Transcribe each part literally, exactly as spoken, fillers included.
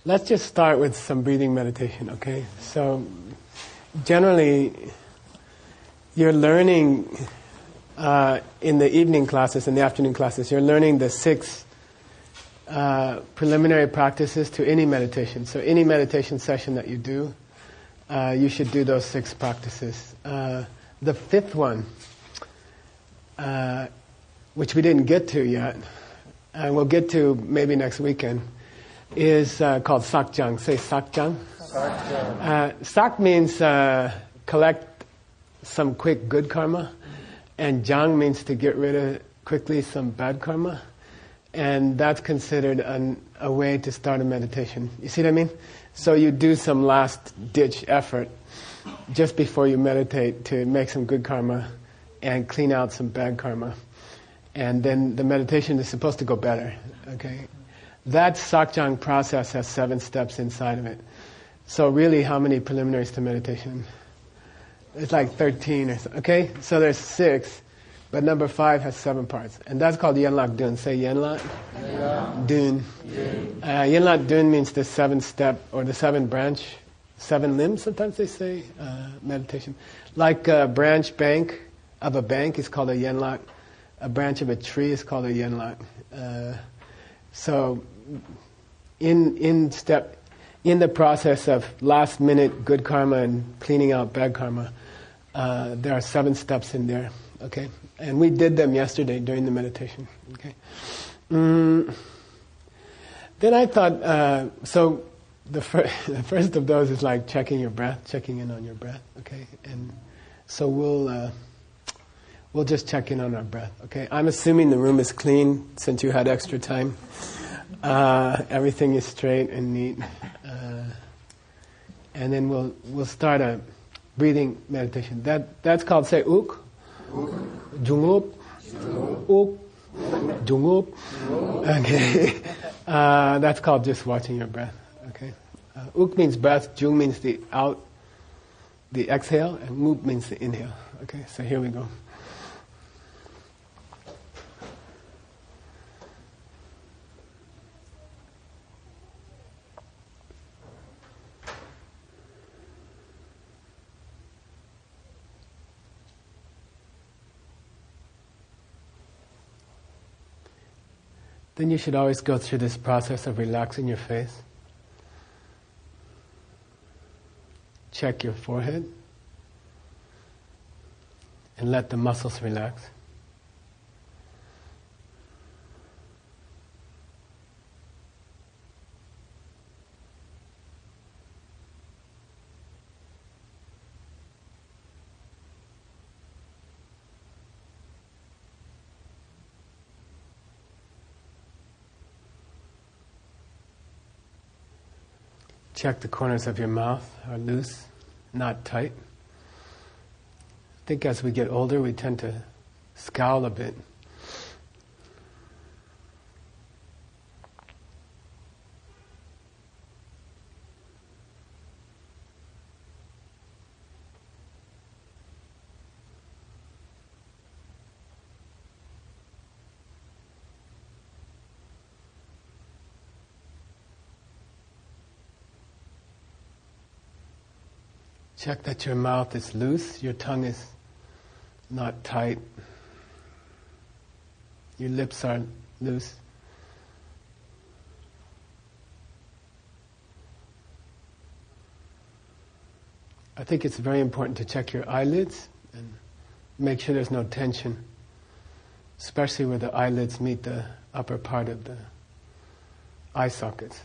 let's just start with some breathing meditation, okay? So, generally, you're learning uh, in the evening classes and the afternoon classes, you're learning the six uh, preliminary practices to any meditation. So, any meditation session that you do, uh, you should do those six practices. Uh, the fifth one, uh, which we didn't get to yet, and we'll get to maybe next weekend, is uh, called sakjang. Say sakjang. Sakjang. Uh, sak means uh, collect some quick good karma, and jang means to get rid of quickly some bad karma, and that's considered an, a way to start a meditation. You see what I mean? So you do some last-ditch effort just before you meditate to make some good karma and clean out some bad karma. And then the meditation is supposed to go better, okay? That sakjang process has seven steps inside of it. So really, how many preliminaries to meditation? It's like thirteen or so, okay? So there's six, but number five has seven parts. And that's called Yenlak Dun. Say Yenlak Dun. Uh, Yenlak Dun means the seven step, or the seven branch, seven limbs, sometimes they say, uh, meditation. Like a branch bank of a bank is called a Yenlak. A branch of a tree is called a Yenlak. Uh, so, in in step, in the process of last minute good karma and cleaning out bad karma, uh, there are seven steps in there. Okay, and we did them yesterday during the meditation. Okay. Mm. Then I thought, uh, so the, fir- the first of those is like checking your breath, checking in on your breath. Okay, and so we'll. Uh, We'll just check in on our breath, okay? I'm assuming the room is clean since you had extra time. Uh, everything is straight and neat. Uh, and then we'll we'll start a breathing meditation. That That's called, say, uk, jungup, uk, jungup. Okay. Uh, that's called just watching your breath, okay? Uh, uk means breath, jung means the out, the exhale, and mup means the inhale. Okay, so here we go. Then you should always go through this process of relaxing your face. Check your forehead and let the muscles relax. Check the corners of your mouth are loose, not tight. I think as we get older, we tend to scowl a bit. Check that your mouth is loose, your tongue is not tight, your lips are loose. I think it's very important to check your eyelids and make sure there's no tension, especially where the eyelids meet the upper part of the eye sockets.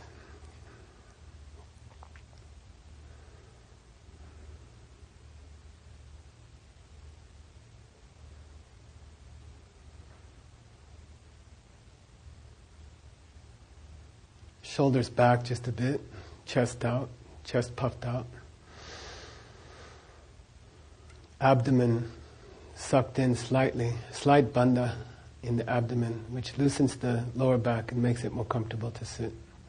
Shoulders back just a bit, chest out, chest puffed out. Abdomen sucked in slightly, slight bandha in the abdomen, which loosens the lower back and makes it more comfortable to sit.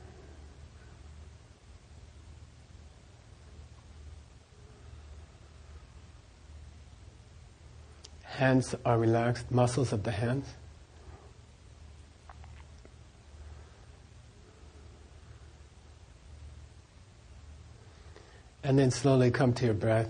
Hands are relaxed, muscles of the hands. And then slowly come to your breath.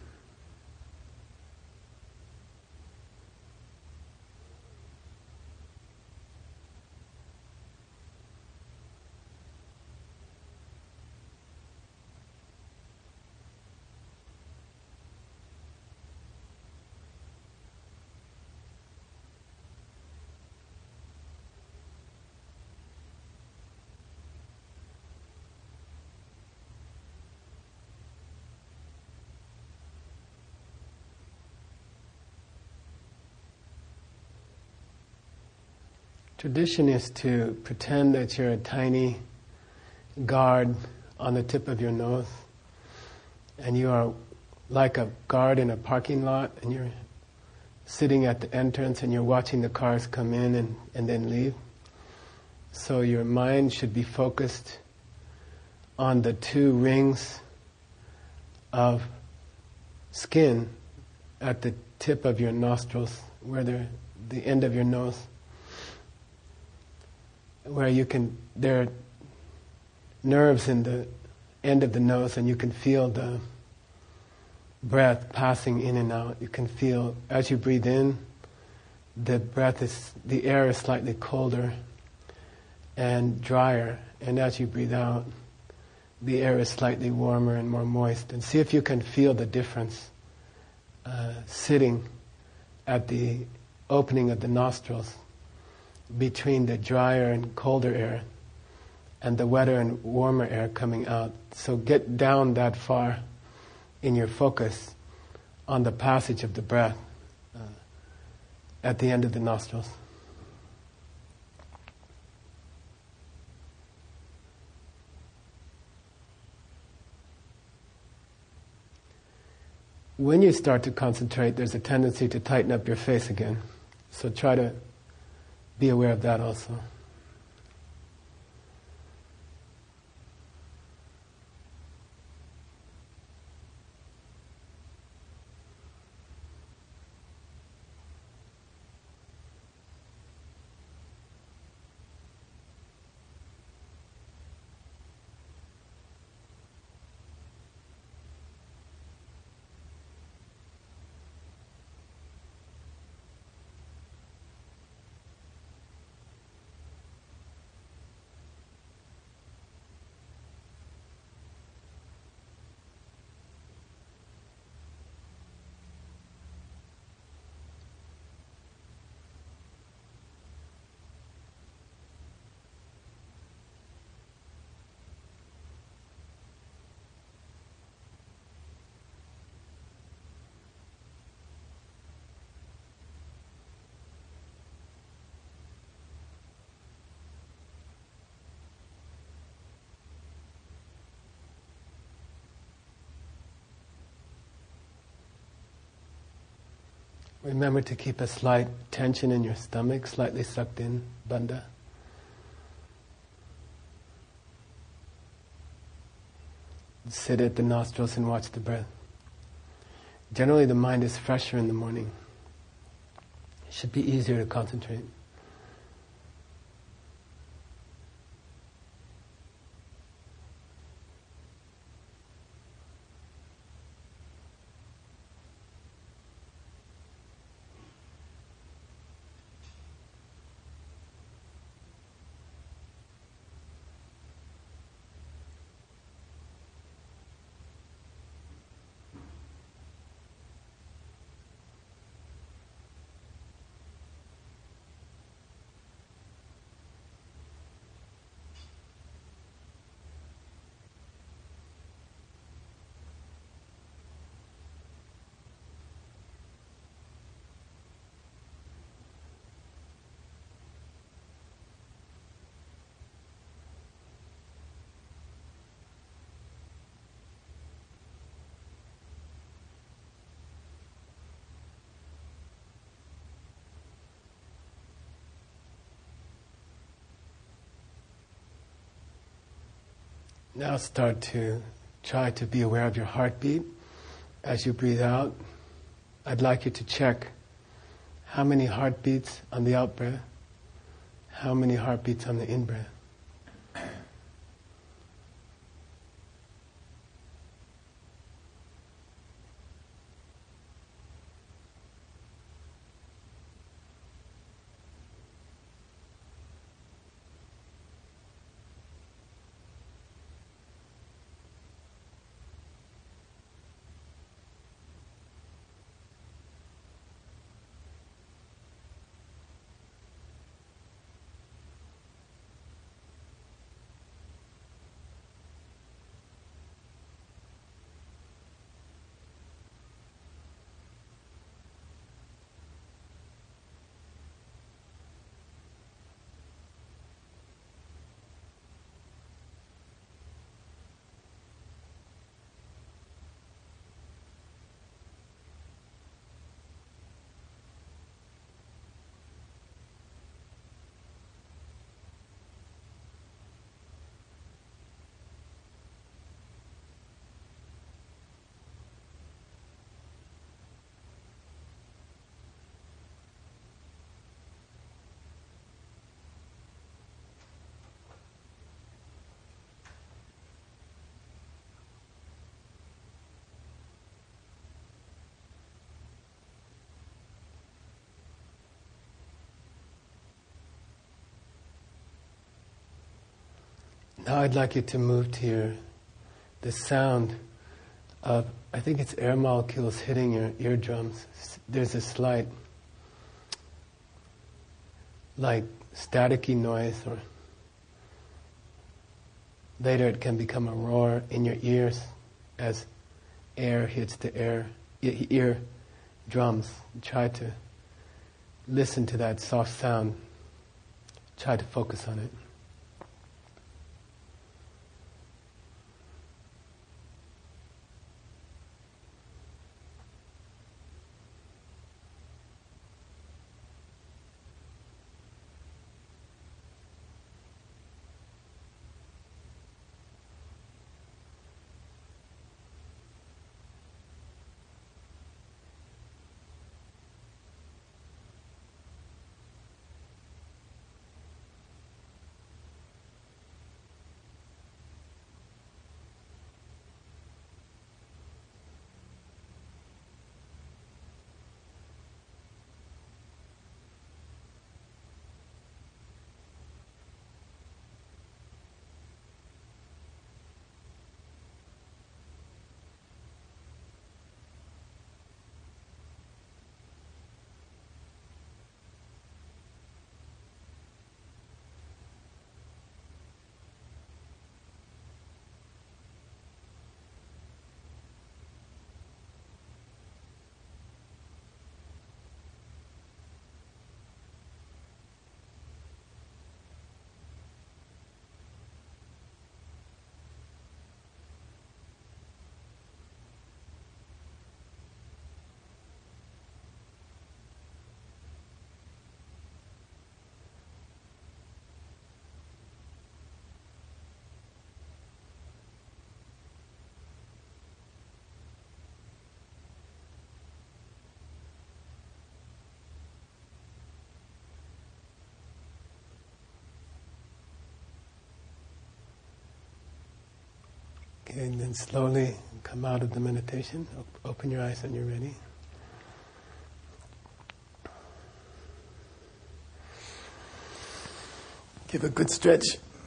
Tradition is to pretend that you're a tiny guard on the tip of your nose, and you are like a guard in a parking lot, and you're sitting at the entrance and you're watching the cars come in and, and then leave. So your mind should be focused on the two rings of skin at the tip of your nostrils, where they're the end of your nose, where you can, there are nerves in the end of the nose, and you can feel the breath passing in and out. You can feel, as you breathe in, the breath is, the air is slightly colder and drier, and as you breathe out, the air is slightly warmer and more moist. And see if you can feel the difference uh, sitting at the opening of the nostrils between the drier and colder air and the wetter and warmer air coming out. So get down that far in your focus on the passage of the breath uh, at the end of the nostrils. When you start to concentrate, there's a tendency to tighten up your face again. So try to be aware of that also. Remember to keep a slight tension in your stomach, slightly sucked in, bandha. Sit at the nostrils and watch the breath. Generally the mind is fresher in the morning. It should be easier to concentrate. Now start to try to be aware of your heartbeat as you breathe out. I'd like you to check how many heartbeats on the out-breath, how many heartbeats on the in-breath. Now I'd like you to move to your, the sound of, I think it's air molecules hitting your eardrums. There's a slight, like staticky noise, or later it can become a roar in your ears as air hits the air, e- ear drums. Try to listen to that soft sound. Try to focus on it. Okay, and then slowly come out of the meditation. O- open your eyes when you're ready. Give a good stretch.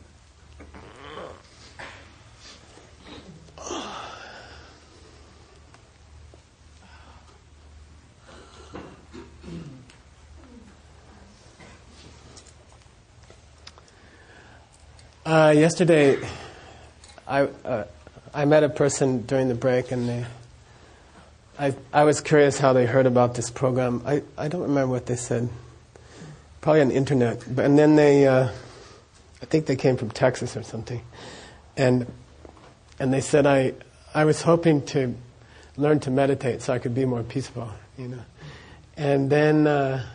Uh, yesterday, I uh, I met a person during the break, and they, I I was curious how they heard about this program. I, I don't remember what they said. Probably on the internet. But and then they, uh, I think they came from Texas or something, and and they said I I was hoping to learn to meditate so I could be more peaceful, you know, and then. Uh,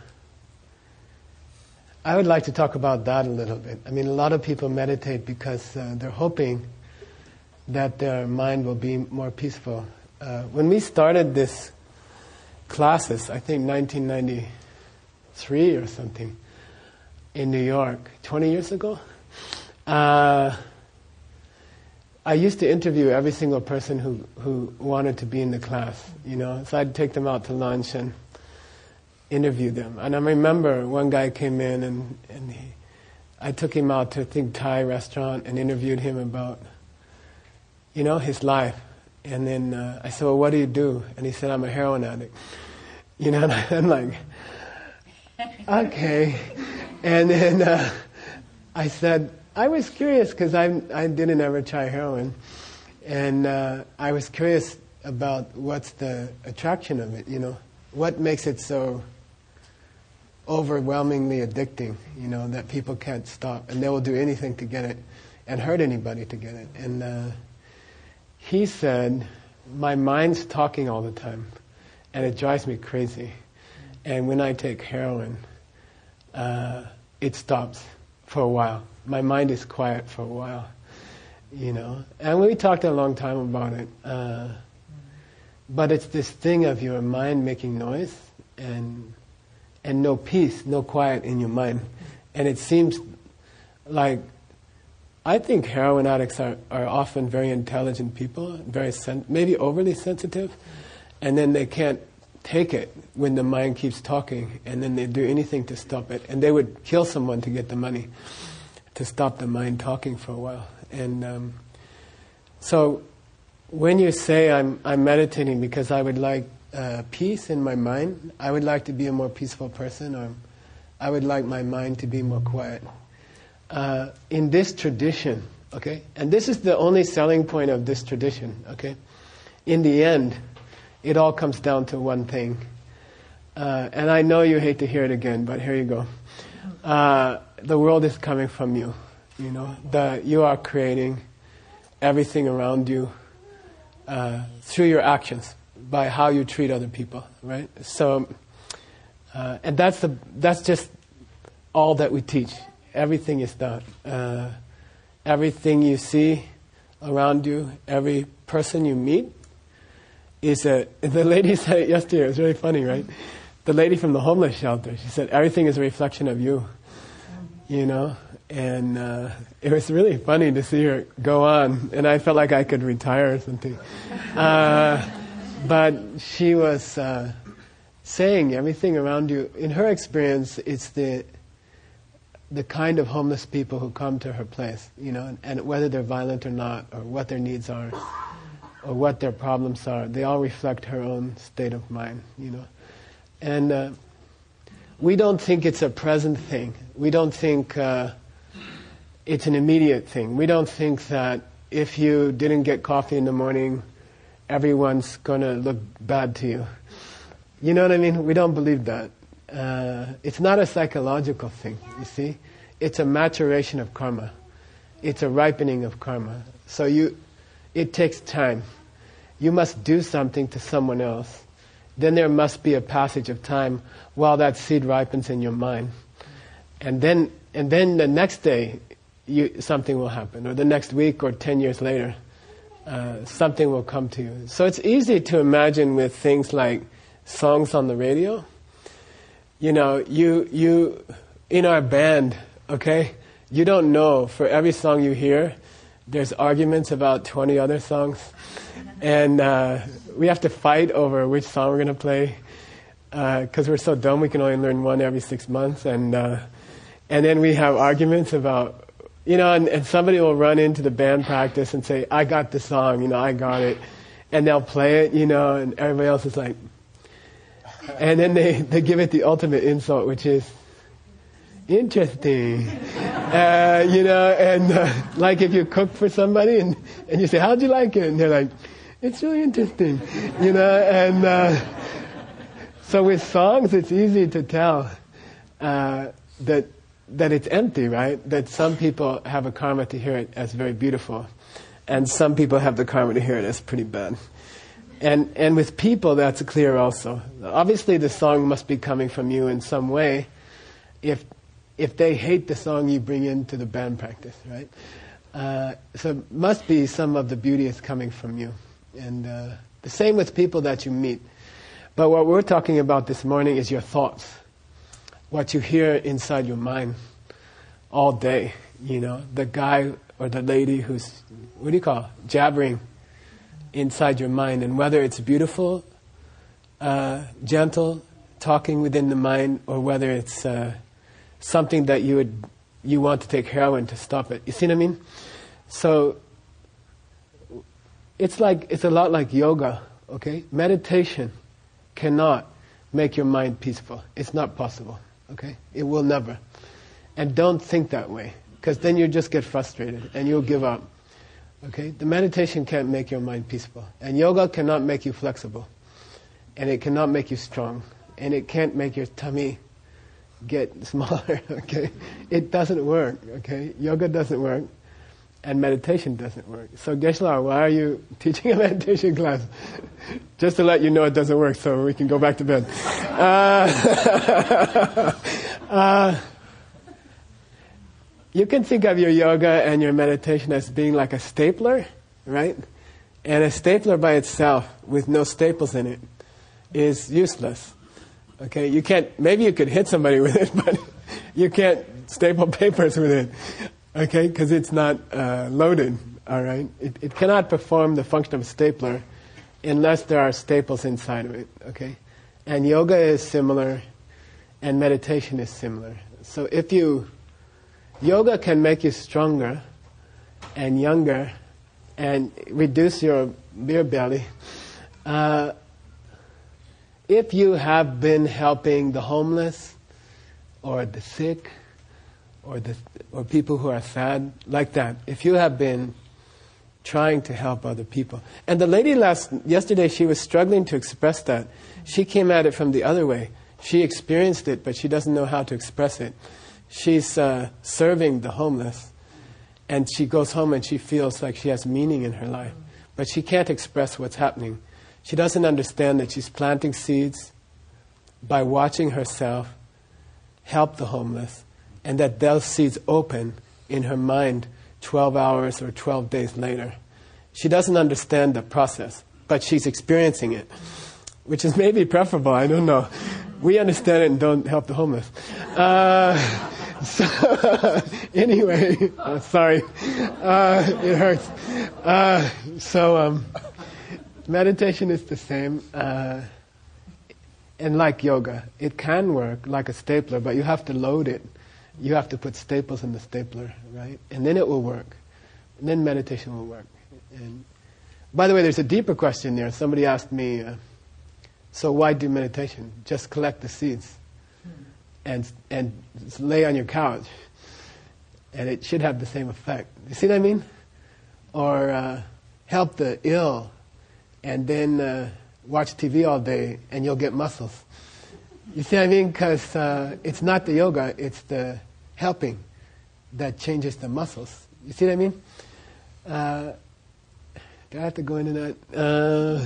I would like to talk about that a little bit. I mean, a lot of people meditate because uh, they're hoping that their mind will be more peaceful. Uh, when we started this classes, I think nineteen ninety-three or something, in New York, twenty years ago, uh, I used to interview every single person who, who wanted to be in the class, you know. So I'd take them out to lunch and interview them. And I remember one guy came in and, and he, I took him out to, I think, Thai restaurant and interviewed him about, you know, his life. And then uh, I said, well, what do you do? And he said, I'm a heroin addict. You know, and I'm like, okay. And then uh, I said, I was curious because I I didn't ever try heroin. And uh, I was curious about what's the attraction of it, you know. What makes it so overwhelmingly addicting, you know, that people can't stop, and they will do anything to get it and hurt anybody to get it. And uh, he said, my mind's talking all the time and it drives me crazy. And when I take heroin, uh, it stops for a while. My mind is quiet for a while, you know. And we talked a long time about it. Uh, but it's this thing of your mind making noise and and no peace, no quiet in your mind. And it seems like, I think heroin addicts are, are often very intelligent people, very sen- maybe overly sensitive, and then they can't take it when the mind keeps talking, and then they do anything to stop it. And they would kill someone to get the money to stop the mind talking for a while. And um, so when you say I'm I'm meditating because I would like uh, peace in my mind, I would like to be a more peaceful person, or I would like my mind to be more quiet. Uh, in this tradition, okay, and this is the only selling point of this tradition, okay. In the end, it all comes down to one thing. Uh, and I know you hate to hear it again, but here you go. Uh, the world is coming from you. You know, the, you are creating everything around you uh, through your actions, by how you treat other people, right? So, uh, and that's the that's just all that we teach. Everything is that. Uh, everything you see around you, every person you meet, is a. The lady said it yesterday. It was really funny, right? The lady from the homeless shelter. She said everything is a reflection of you. You know, and uh, it was really funny to see her go on, and I felt like I could retire or something. Uh, but she was uh, saying everything around you. In her experience, it's the the kind of homeless people who come to her place, you know, and, and whether they're violent or not, or what their needs are, or what their problems are, they all reflect her own state of mind, you know. And uh, we don't think it's a present thing. We don't think uh, it's an immediate thing. We don't think that if you didn't get coffee in the morning, everyone's going to look bad to you. You know what I mean? We don't believe that. Uh, it's not a psychological thing, you see. It's a maturation of karma. It's a ripening of karma. So you, it takes time. You must do something to someone else. Then there must be a passage of time while that seed ripens in your mind. And then and then the next day, you, something will happen. Or the next week or ten years later, uh, something will come to you. So it's easy to imagine with things like songs on the radio. You know, you you in our band, okay, you don't know, for every song you hear, there's arguments about twenty other songs. And uh, we have to fight over which song we're going to play because uh, we're so dumb we can only learn one every six months. And uh, and then we have arguments about, you know, and, and somebody will run into the band practice and say, I got the song, you know, I got it. And they'll play it, you know, and everybody else is like... And then they, they give it the ultimate insult, which is, interesting. Uh, you know, and uh, like if you cook for somebody and, and you say, how'd you like it? And they're like, it's really interesting. You know, and uh, so with songs, it's easy to tell uh, that that it's empty, right? That some people have a karma to hear it as very beautiful, and some people have the karma to hear it as pretty bad. And and with people, that's clear also. Obviously, the song must be coming from you in some way. If if they hate the song you bring into the band practice, right? Uh, so it must be some of the beauty is coming from you. And uh, the same with people that you meet. But what we're talking about this morning is your thoughts. What you hear inside your mind all day. You know, the guy or the lady who's, what do you call it? Jabbering inside your mind. And whether it's beautiful, uh, gentle, talking within the mind, or whether it's uh, something that you would you want to take heroin to stop it. You see what I mean? So it's like it's a lot like yoga, okay? Meditation cannot make your mind peaceful. It's not possible, okay? It will never. And don't think that way, because then you just get frustrated and you'll give up. Okay? The meditation can't make your mind peaceful. And yoga cannot make you flexible. And it cannot make you strong. And it can't make your tummy get smaller, okay? It doesn't work, okay? Yoga doesn't work, and meditation doesn't work. So Geshe-la, why are you teaching a meditation class? Just to let you know it doesn't work so we can go back to bed. Uh, uh, you can think of your yoga and your meditation as being like a stapler, right? And a stapler by itself, with no staples in it, is useless. Okay, you can't, maybe you could hit somebody with it, but you can't staple papers with it, okay, because it's not uh, loaded, all right? It, it cannot perform the function of a stapler unless there are staples inside of it, okay? And yoga is similar, and meditation is similar. So if you, yoga can make you stronger, and younger and reduce your beer belly, uh, if you have been helping the homeless or the sick or the or people who are sad, like that, if you have been trying to help other people. And the lady last yesterday, she was struggling to express that. She came at it from the other way. She experienced it, but she doesn't know how to express it. She's uh, serving the homeless, and she goes home and she feels like she has meaning in her life, but she can't express what's happening. She doesn't understand that she's planting seeds by watching herself help the homeless, and that those seeds open in her mind twelve hours or twelve days later. She doesn't understand the process, but she's experiencing it, which is maybe preferable, I don't know. We understand it and don't help the homeless. Uh, so, anyway, uh, sorry, uh, it hurts. Uh, so, um, meditation is the same, uh, and like yoga, it can work like a stapler, but you have to load it. You have to put staples in the stapler, right? And then it will work. And then meditation will work. And by the way, there's a deeper question there. Somebody asked me, uh, so why do meditation? Just collect the seeds and and lay on your couch, and it should have the same effect. You see what I mean? Or uh, help the ill, and then uh, watch T V all day, and you'll get muscles. You see what I mean? Because uh, it's not the yoga, it's the helping that changes the muscles. You see what I mean? Uh, do I have to go into that? Uh,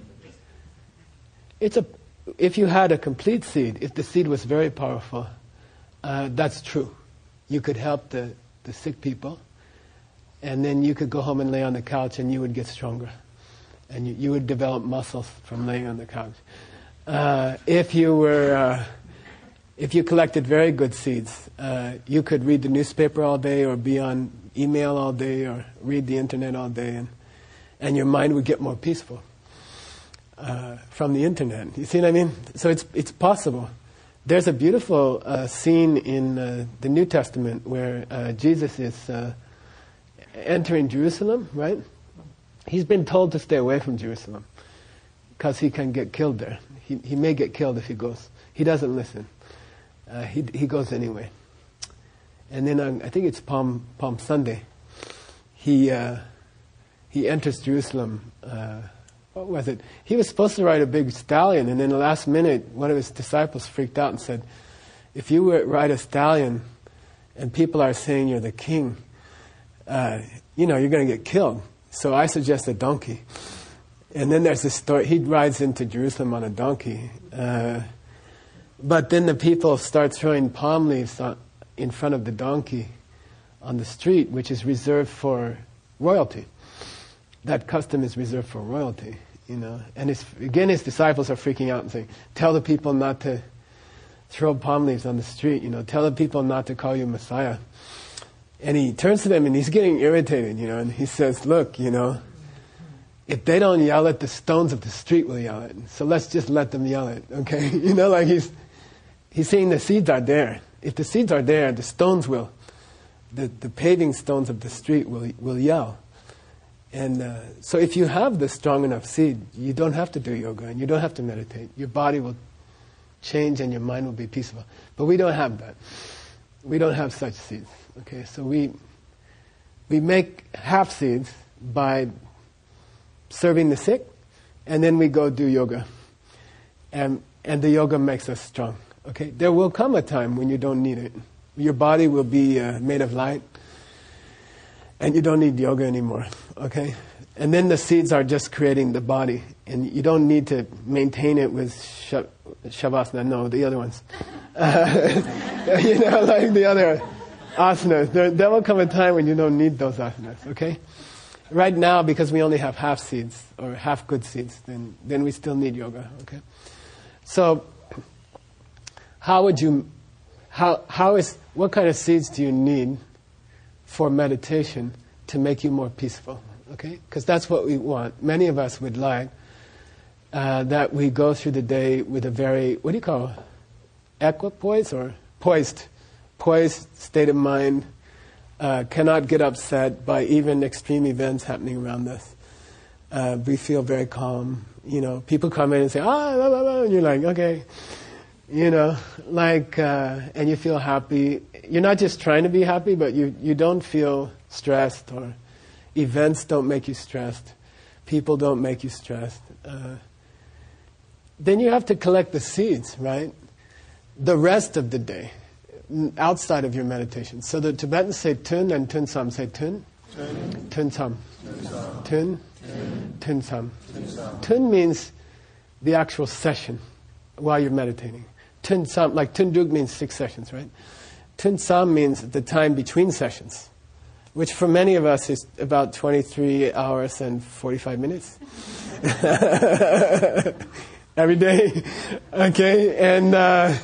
it's a. If you had a complete seed, if the seed was very powerful, uh, that's true. You could help the, the sick people, and then you could go home and lay on the couch, and you would get stronger, and you, you would develop muscles from laying on the couch. Uh, if you were, uh, if you collected very good seeds, uh, you could read the newspaper all day, or be on email all day, or read the internet all day, and and your mind would get more peaceful uh, from the internet. You see what I mean? So it's it's possible. There's a beautiful uh, scene in uh, the New Testament where uh, Jesus is uh, entering Jerusalem. Right? He's been told to stay away from Jerusalem because he can get killed there. He he may get killed if he goes. He doesn't listen. Uh, he he goes anyway. And then on, I think it's Palm Palm Sunday. He uh, he enters Jerusalem. Uh, what was it? He was supposed to ride a big stallion, and in the last minute, one of his disciples freaked out and said, "If you were ride a stallion, and people are saying you're the king, uh, you know you're going to get killed. So I suggest a donkey." And then there's this story. He rides into Jerusalem on a donkey. Uh, but then the people start throwing palm leaves on, in front of the donkey on the street, which is reserved for royalty. That custom is reserved for royalty, you know. And his, again, his disciples are freaking out and saying, "Tell the people not to throw palm leaves on the street, you know. Tell the people not to call you Messiah." And he turns to them and he's getting irritated, you know, and he says, "Look, you know, if they don't yell it, the stones of the street will yell it. So let's just let them yell it, okay?" You know, like he's he's saying the seeds are there. If the seeds are there, the stones will, the, the paving stones of the street will will yell. And uh, so if you have the strong enough seed, you don't have to do yoga and you don't have to meditate. Your body will change and your mind will be peaceful. But we don't have that. We don't have such seeds, okay? So we we make half seeds by serving the sick, and then we go do yoga. And and the yoga makes us strong. Okay? There will come a time when you don't need it. Your body will be uh, made of light, and you don't need yoga anymore. Okay? And then the seeds are just creating the body, and you don't need to maintain it with sh- shavasana. No, the other ones. Uh, you know, like the other asanas. There, there will come a time when you don't need those asanas. Okay? Right now, because we only have half seeds, or half good seeds, then then we still need yoga, okay? So, how would you, how how is, what kind of seeds do you need for meditation to make you more peaceful, okay? Because that's what we want. Many of us would like uh, that we go through the day with a very, what do you call it? Equipoise or poised, poised state of mind, uh, cannot get upset by even extreme events happening around us. Uh, we feel very calm. You know, people come in and say, ah, blah, blah, blah, and you're like, okay. You know, like, uh, and you feel happy. You're not just trying to be happy, but you, you don't feel stressed, or events don't make you stressed. People don't make you stressed. Uh, then you have to collect the seeds, right? The rest of the day, outside of your meditation. So the Tibetans say tun and tun sam. Say tun. Tun. Tun sam. Tun. Tun sam. Tun means the actual session while you're meditating. Tun sam, like tun dug means six sessions, right? Tun sam means the time between sessions, which for many of us is about twenty-three hours and forty-five minutes. Every day. Okay? And uh,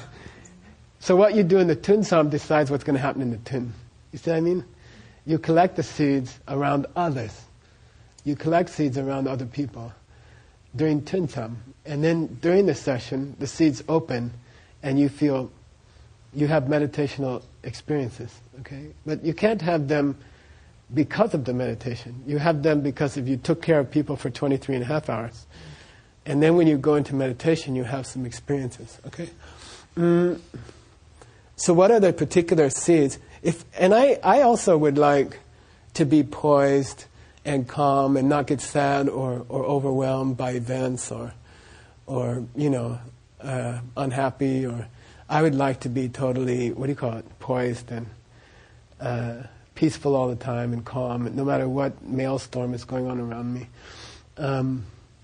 so what you do in the tun sam decides what's going to happen in the tun. You see what I mean? You collect the seeds around others. You collect seeds around other people during tun sam. And then during the session, the seeds open and you feel, you have meditational experiences. Okay? But you can't have them because of the meditation. You have them because if you took care of people for twenty-three and a half hours. And then when you go into meditation, you have some experiences. Okay? Mm. So what are the particular seeds? If and I, I also would like to be poised and calm and not get sad or, or overwhelmed by events or or you know uh, unhappy, or I would like to be totally, what do you call it, poised and uh, peaceful all the time and calm, no matter what maelstrom is going on around me. Um,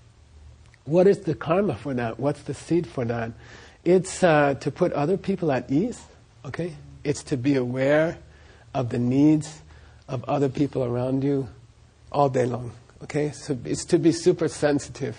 what is the karma for that? What's the seed for that? It's uh, to put other people at ease. Okay, it's to be aware of the needs of other people around you all day long. Okay, so it's to be super sensitive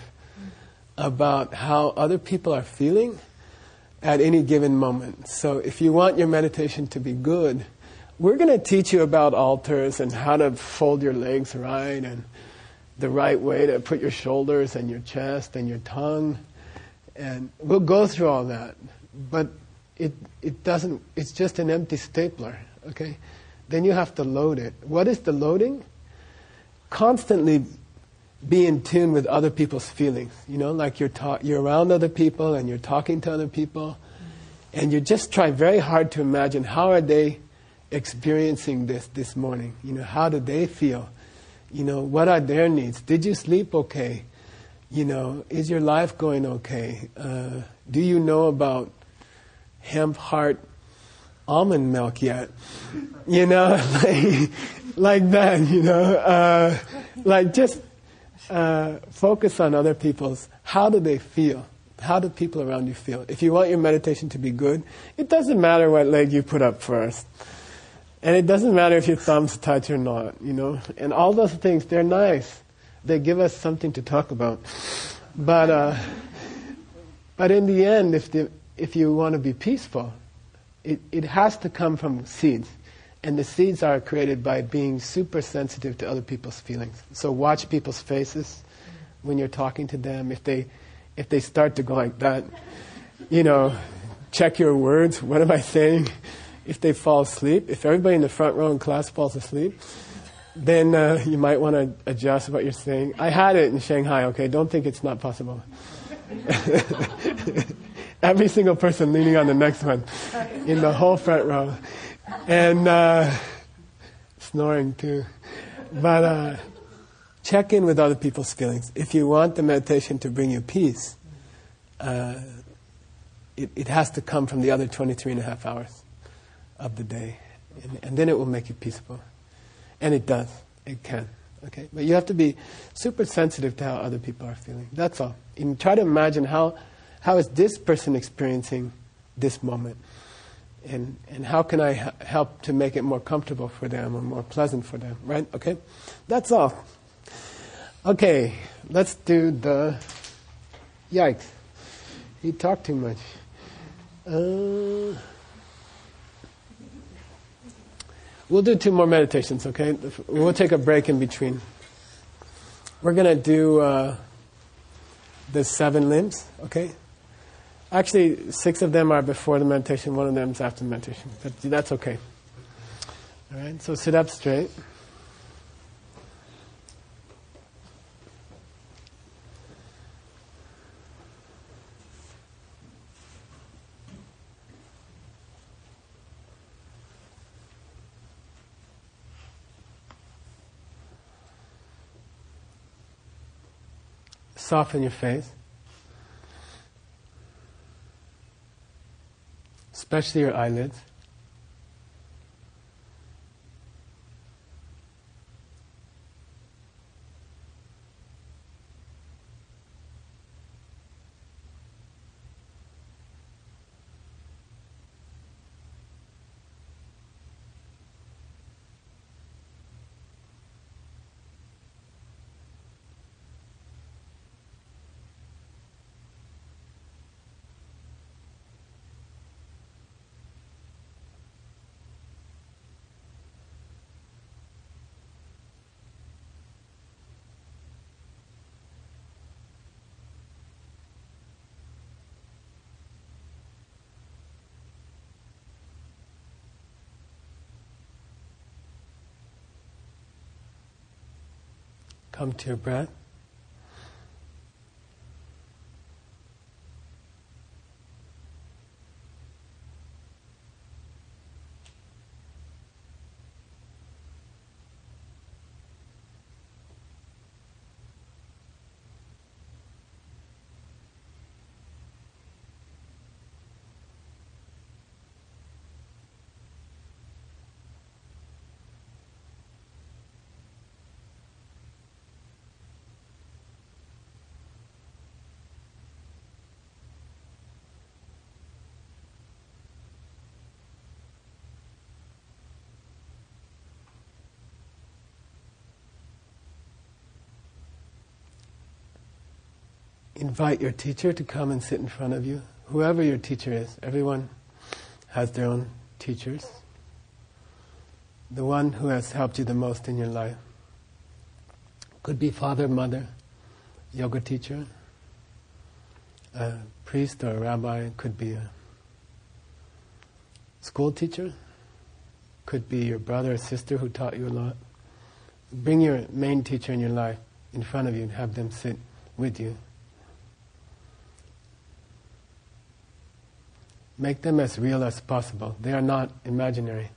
about how other people are feeling at any given moment. So if you want your meditation to be good, we're going to teach you about altars and how to fold your legs right and the right way to put your shoulders and your chest and your tongue. And we'll go through all that. But it it doesn't, it's just an empty stapler, okay? Then you have to load it. What is the loading? Constantly be in tune with other people's feelings. You know, like you're ta- you're around other people and you're talking to other people, and you just try very hard to imagine how are they experiencing this this morning. You know, how do they feel? You know, what are their needs? Did you sleep okay? You know, is your life going okay? Uh, do you know about hemp heart almond milk yet? You know, like, like that, you know. Uh, like just uh, focus on other people's, how do they feel? How do people around you feel? If you want your meditation to be good, it doesn't matter what leg you put up first. And it doesn't matter if your thumbs touch or not, you know. And all those things, they're nice. They give us something to talk about. But uh, but in the end, if the, if you want to be peaceful, it, it has to come from seeds. And the seeds are created by being super sensitive to other people's feelings. So watch people's faces when you're talking to them. If they if they start to go like that, you know, check your words. What am I saying? If they fall asleep, if everybody in the front row in class falls asleep, then uh, you might want to adjust what you're saying. I had it in Shanghai, okay? Don't think it's not possible. Every single person leaning on the next one in the whole front row. And uh, snoring too. But uh, check in with other people's feelings. If you want the meditation to bring you peace, uh, it, it has to come from the other twenty-three and a half hours of the day. And, and then it will make you peaceful. And it does. It can. Okay? But you have to be super sensitive to how other people are feeling. That's all. And try to imagine how how is this person experiencing this moment? And and how can I h- help to make it more comfortable for them or more pleasant for them? Right? Okay? That's all. Okay. Let's do the... Yikes. He talked too much. Uh... We'll do two more meditations, okay? We'll take a break in between. We're going to do uh, the seven limbs, okay? Actually, six of them are before the meditation, one of them is after the meditation. But that's okay. All right, so sit up straight. Soften your face, especially your eyelids. Come to your breath. Invite your teacher to come and sit in front of you. Whoever your teacher is, everyone has their own teachers. The one who has helped you the most in your life. Could be father, mother, yoga teacher, a priest or a rabbi, could be a school teacher, could be your brother or sister who taught you a lot. Bring your main teacher in your life in front of you and have them sit with you. Make them as real as possible. They are not imaginary.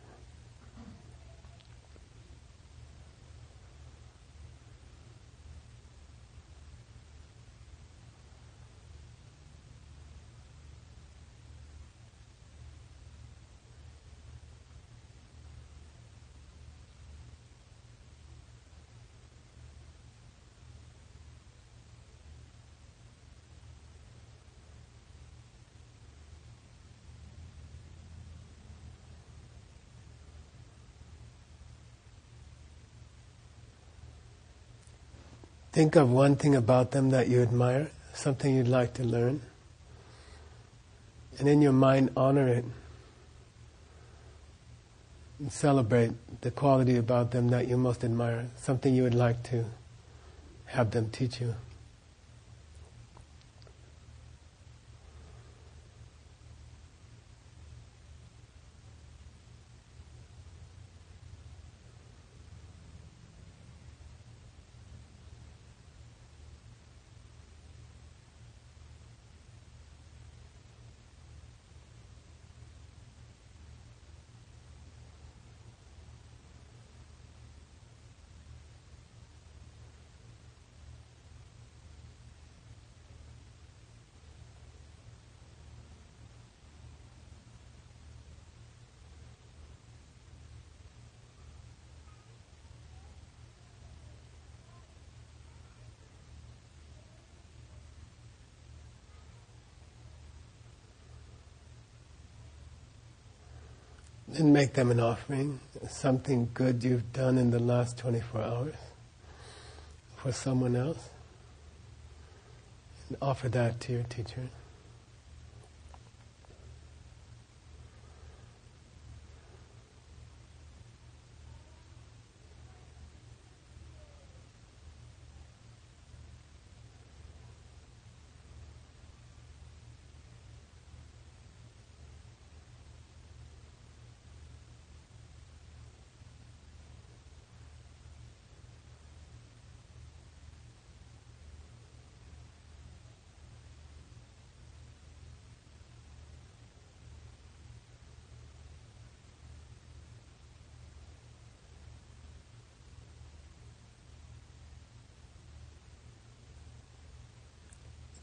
Think of one thing about them that you admire, something you'd like to learn, and in your mind honor it and celebrate the quality about them that you most admire, something you would like to have them teach you. And make them an offering, something good you've done in the last twenty-four hours for someone else. And offer that to your teacher.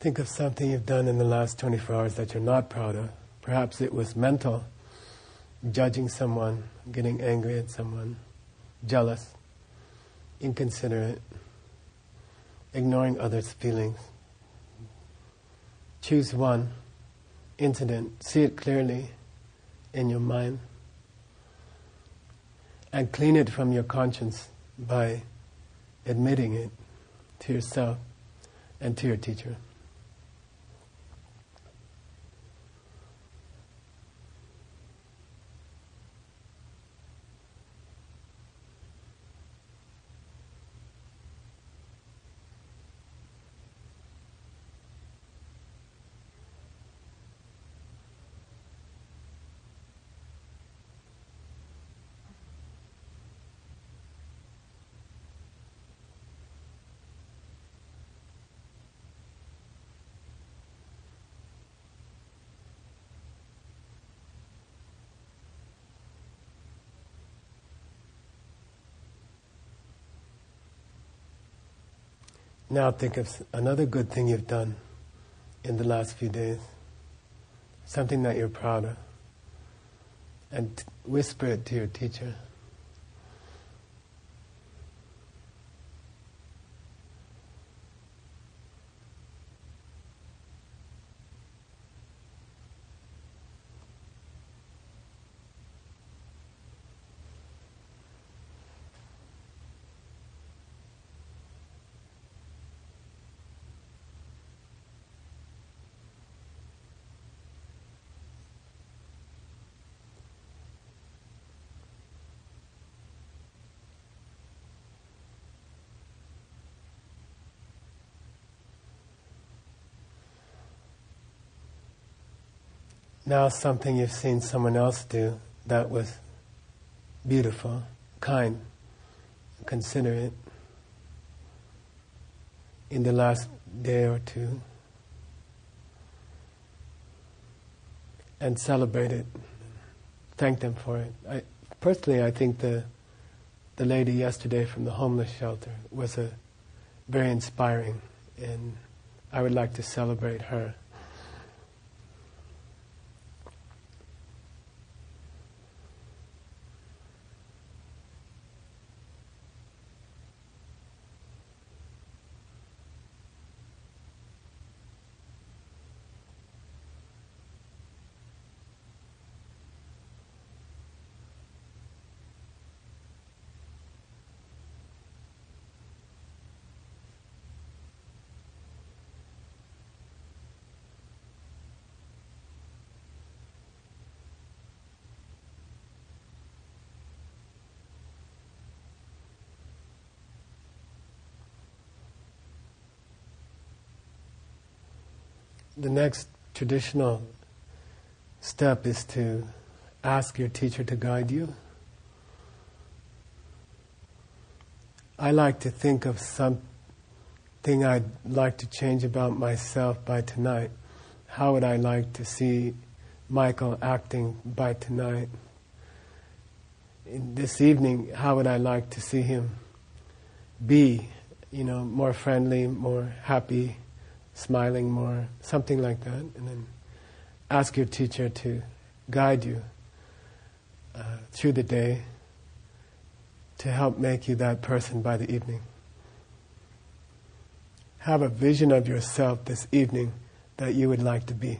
Think of something you've done in the last twenty-four hours that you're not proud of. Perhaps it was mental, judging someone, getting angry at someone, jealous, inconsiderate, ignoring others' feelings. Choose one incident, see it clearly in your mind, and clean it from your conscience by admitting it to yourself and to your teacher. Now think of another good thing you've done in the last few days, something that you're proud of, and t- whisper it to your teacher. Now something you've seen someone else do that was beautiful, kind, considerate in the last day or two, and celebrate it, thank them for it. I, personally, I think the the lady yesterday from the homeless shelter was a very inspiring, and I would like to celebrate her. The next traditional step is to ask your teacher to guide you. I like to think of something I'd like to change about myself by tonight. How would I like to see Michael acting by tonight? In this evening, how would I like to see him be, you know, more friendly, more happy, smiling more, something like that, and then ask your teacher to guide you uh, through the day to help make you that person by the evening. Have a vision of yourself this evening that you would like to be.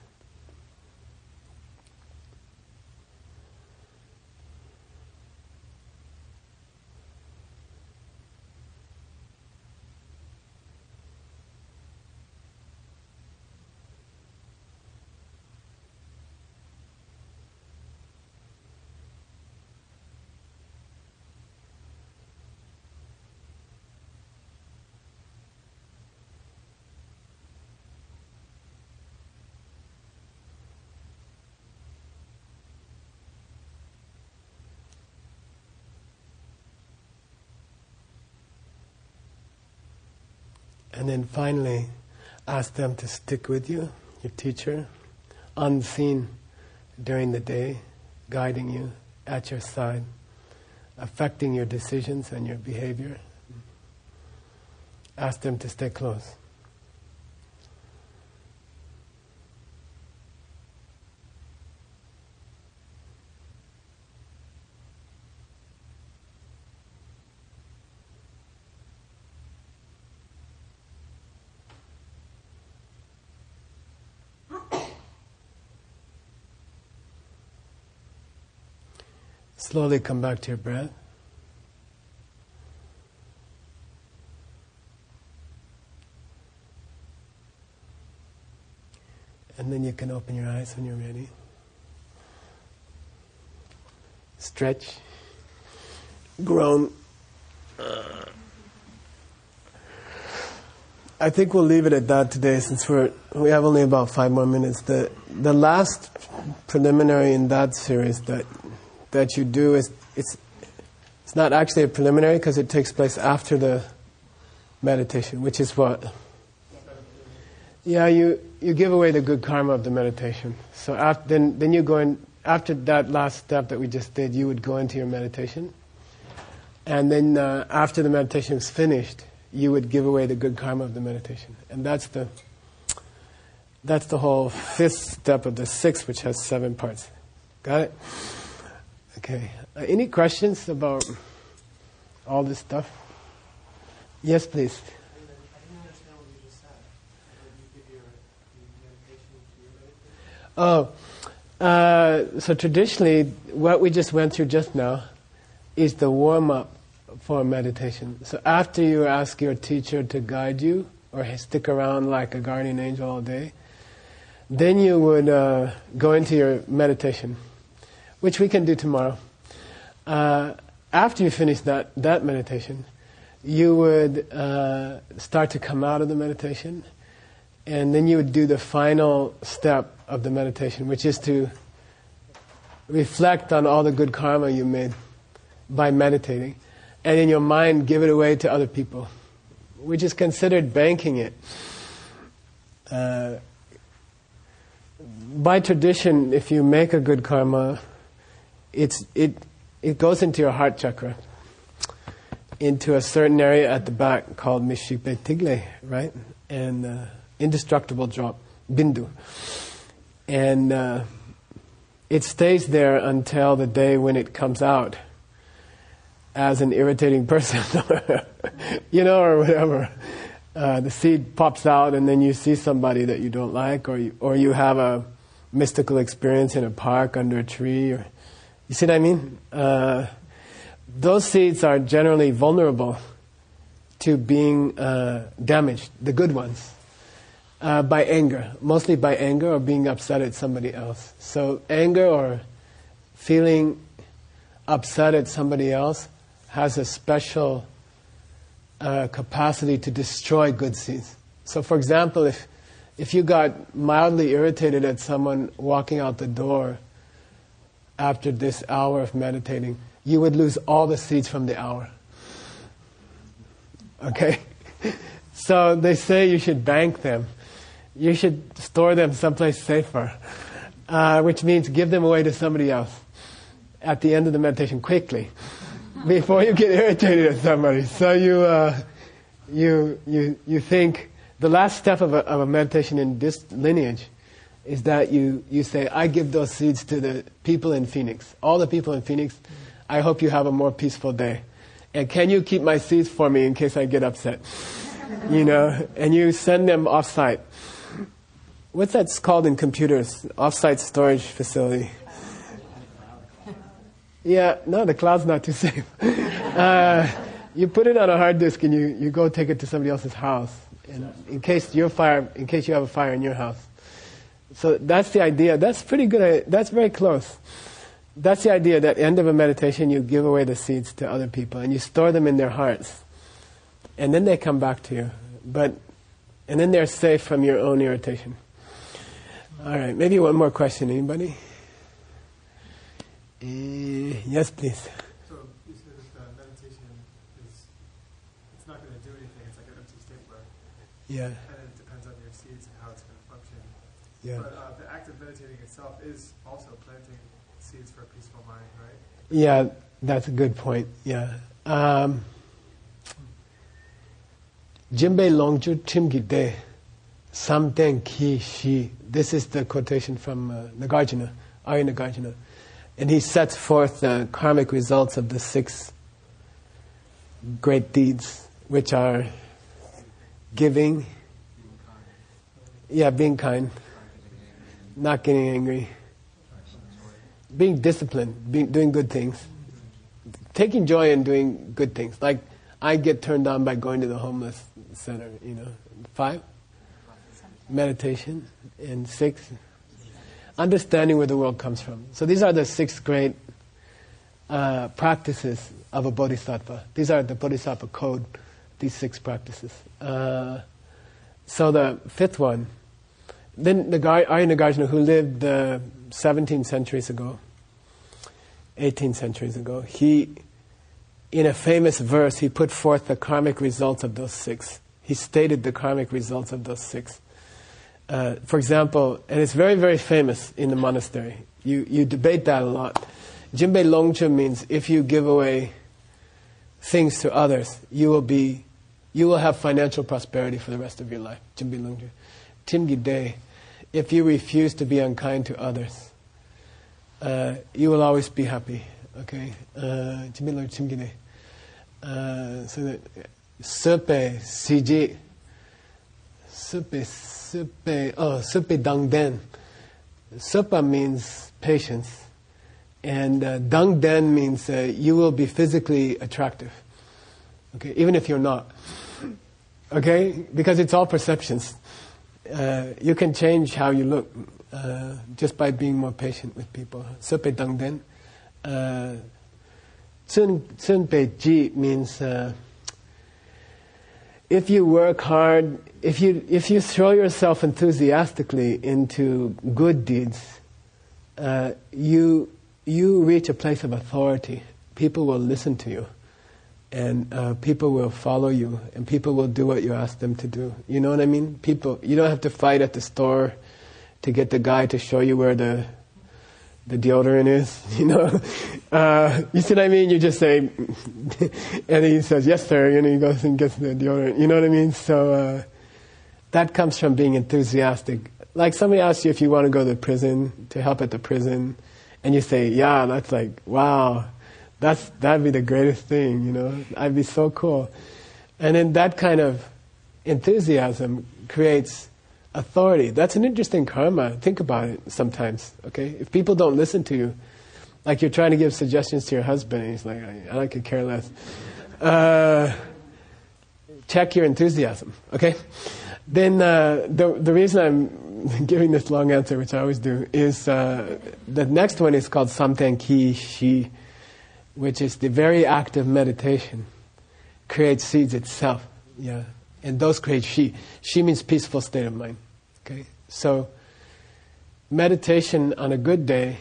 And then finally, ask them to stick with you, your teacher, unseen during the day, guiding you at your side, affecting your decisions and your behavior. Ask them to stay close. Slowly come back to your breath. And then you can open your eyes when you're ready. Stretch. Groan. Uh, I think we'll leave it at that today, since we're we have only about five more minutes. The the last preliminary in that series that that you do is it's it's not actually a preliminary, because it takes place after the meditation, which is what? Yeah, you, you give away the good karma of the meditation. So after, then then you go in after that last step that we just did. You would go into your meditation, and then uh, after the meditation is finished, you would give away the good karma of the meditation, and that's the that's the whole fifth step of the sixth, which has seven parts. Got it? Okay. Uh, any questions about all this stuff? Yes, please. Oh, uh, so traditionally, what we just went through just now is the warm-up for meditation. So after you ask your teacher to guide you, or stick around like a guardian angel all day, then you would uh, go into your meditation, which we can do tomorrow. Uh, after you finish that, that meditation, you would uh, start to come out of the meditation, and then you would do the final step of the meditation, which is to reflect on all the good karma you made by meditating, and in your mind give it away to other people, which is considered banking it. Uh, by tradition, if you make a good karma, it's it it goes into your heart chakra, into a certain area at the back called Mishikpe Tigle, right? And uh, indestructible drop, bindu. And uh, it stays there until the day when it comes out as an irritating person, you know, or whatever. Uh, the seed pops out, and then you see somebody that you don't like, or you, or you have a mystical experience in a park under a tree. Or, you see what I mean? Uh, those seeds are generally vulnerable to being uh, damaged, the good ones. Uh, by anger, mostly by anger or being upset at somebody else. So anger or feeling upset at somebody else has a special uh, capacity to destroy good seeds. So for example, if if you got mildly irritated at someone walking out the door after this hour of meditating, you would lose all the seeds from the hour. Okay? So they say you should bank them. You should store them someplace safer, uh, which means give them away to somebody else at the end of the meditation quickly, before you get irritated at somebody. So you uh, you you you think the last step of a, of a meditation in this lineage is that you you say, I give those seeds to the people in Phoenix, all the people in Phoenix. I hope you have a more peaceful day, and can you keep my seeds for me in case I get upset? You know, and you send them off-site. What's that called in computers? Off-site storage facility. Yeah, no, the cloud's not too safe. Uh, you put it on a hard disk and you, you go take it to somebody else's house, in, in case your fire, in case you have a fire in your house. So that's the idea. That's pretty good. That's very close. That's the idea. That at the end of a meditation, you give away the seeds to other people and you store them in their hearts, and then they come back to you. But and then they're safe from your own irritation. All right, maybe one more question. Anybody? Uh, yes, please. So you said that uh, meditation is, it's not going to do anything. It's like an empty state. Yeah. And it depends on your seeds and how it's going to function. Yeah. But uh, the act of meditating itself is also planting seeds for a peaceful mind, right? Yeah, that's a good point. Yeah. Um, Jimbe Longju Timgide Samten Ki Shi. This is the quotation from uh, Nagarjuna, Arya Nagarjuna. And he sets forth the karmic results of the six great deeds, which are giving, yeah, being kind, not getting angry, being disciplined, being, doing good things, taking joy in doing good things. Like I get turned on by going to the homeless center, you know. Five, meditation. And six, understanding where the world comes from. So these are the six great uh, practices of a bodhisattva. These are the bodhisattva code, these six practices. Uh, so the fifth one, then the guy, Arya Nagarjuna, who lived uh, seventeen centuries ago, eighteen centuries ago, he, in a famous verse, he put forth the karmic results of those six. He stated the karmic results of those six. Uh, for example, and it's very, very famous in the monastery. You you debate that a lot. Jinbei Longchen means if you give away things to others, you will be, you will have financial prosperity for the rest of your life. Jinbei Longchen. Timgide, if you refuse to be unkind to others, uh, you will always be happy. Okay. Jinbei Longchen Timgide. Uh, so that Sepe Siji. Sepe. Supe, oh, supe dangden. Supa means patience, and uh, dangden means uh, you will be physically attractive. Okay, even if you're not. Okay, because it's all perceptions. Uh, you can change how you look uh, just by being more patient with people. Supe dangden. Tsun tsun ji means. Uh, If you work hard, if you if you throw yourself enthusiastically into good deeds, uh, you you reach a place of authority. People will listen to you, and uh, people will follow you, and people will do what you ask them to do. You know what I mean? People, you don't have to fight at the store to get the guy to show you where the the deodorant is, you know. Uh, you see what I mean? You just say, and he says, yes, sir, and he goes and gets the deodorant. You know what I mean? So uh, that comes from being enthusiastic. Like somebody asks you if you want to go to the prison, to help at the prison, and you say, yeah, that's like, wow, that's that'd be the greatest thing, you know. I'd be so cool. And then that kind of enthusiasm creates authority. That's an interesting karma. Think about it sometimes, okay? If people don't listen to you, like you're trying to give suggestions to your husband, and he's like, I, I could care less. Uh, check your enthusiasm, okay? Then uh, the the reason I'm giving this long answer, which I always do, is uh, the next one is called Samten Ki Shi, which is the very act of meditation creates seeds itself, yeah. And those create Shi. Shi means peaceful state of mind. Okay, so meditation on a good day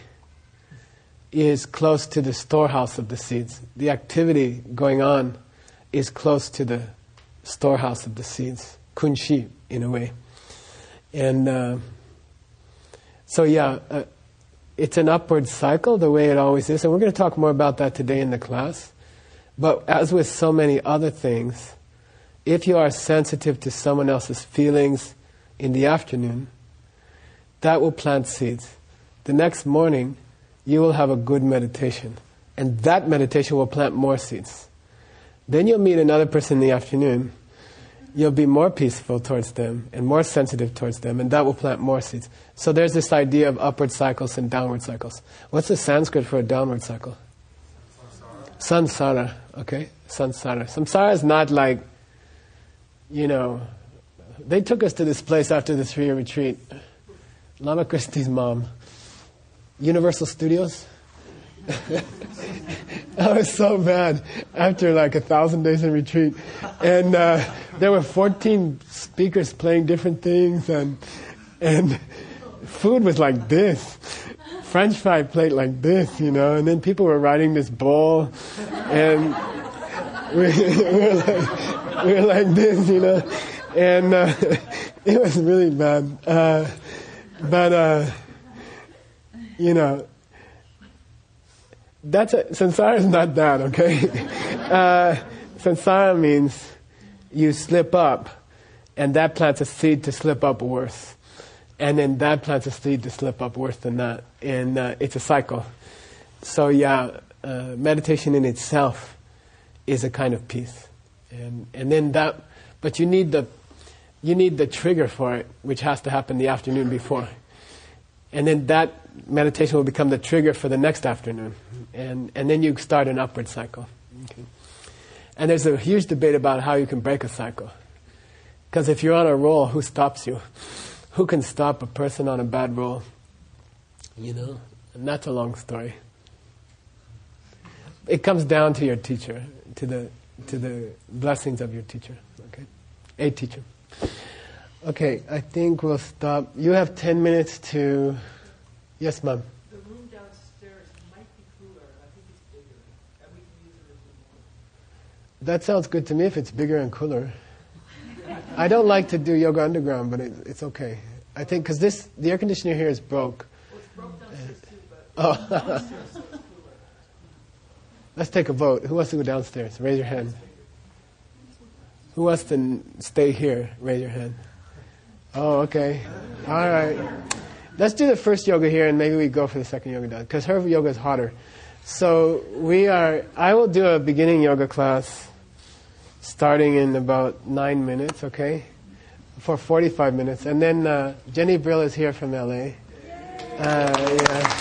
is close to the storehouse of the seeds. The activity going on is close to the storehouse of the seeds. Kun Shi, in a way. And uh, so yeah, uh, it's an upward cycle the way it always is. And we're going to talk more about that today in the class. But as with so many other things, if you are sensitive to someone else's feelings in the afternoon, that will plant seeds. The next morning, you will have a good meditation. And that meditation will plant more seeds. Then you'll meet another person in the afternoon. You'll be more peaceful towards them and more sensitive towards them, and that will plant more seeds. So there's this idea of upward cycles and downward cycles. What's the Sanskrit for a downward cycle? Samsara. Okay? Samsara. Samsara is not like, you know, they took us to this place after the three-year retreat. Lama Christie's mom. Universal Studios. That was so bad after like a thousand days in retreat. And uh, there were fourteen speakers playing different things, and and food was like this. French fry plate like this, you know, and then people were riding this bull, and we, we, were, like, we were like this, you know. And uh, it was really bad. Uh, but, uh, you know, that's a, samsara is not that, okay? Uh, samsara means you slip up, and that plants a seed to slip up worse. And then that plants a seed to slip up worse than that. And uh, it's a cycle. So yeah, uh, meditation in itself is a kind of peace. And and then that, but you need the you need the trigger for it, which has to happen the afternoon before. And then that meditation will become the trigger for the next afternoon. And, and then you start an upward cycle. Okay. And there's a huge debate about how you can break a cycle. Because if you're on a roll, who stops you? Who can stop a person on a bad roll? You know? And that's a long story. It comes down to your teacher, to the to the blessings of your teacher. Okay? A teacher. Okay, I think we'll stop. You have ten minutes to... Yes, Mom? The room downstairs might be cooler. I think it's bigger. And we can use it a little more. That sounds good to me if it's bigger and cooler. I don't like to do yoga underground, but it, it's okay. I think because this the air conditioner here is broke. Well, it's broke downstairs too, but Oh. downstairs so it's cooler. Let's take a vote. Who wants to go downstairs? Raise your hand. Who wants to n- stay here? Raise your hand. Oh, okay. All right. Let's do the first yoga here, and maybe we go for the second yoga down, because her yoga is hotter. So we are. I will do a beginning yoga class starting in about nine minutes. Okay, for forty-five minutes, and then uh, Jenny Brill is here from L A. Uh, yeah.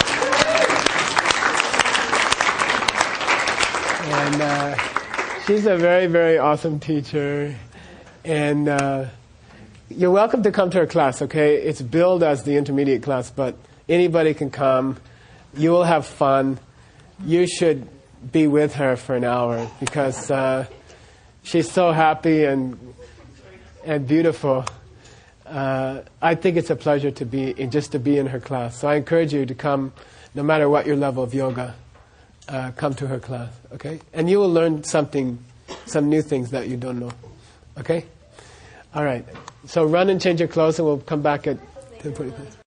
And uh, she's a very, very awesome teacher. And uh, you're welcome to come to her class, okay? It's billed as the intermediate class, but anybody can come. You will have fun. You should be with her for an hour because uh, she's so happy and and beautiful. Uh, I think it's a pleasure to be in, just to be in her class. So I encourage you to come, no matter what your level of yoga. Uh, come to her class, okay? And you will learn something, some new things that you don't know, okay? All right. So run and change your clothes, and we'll come back at ten forty-five.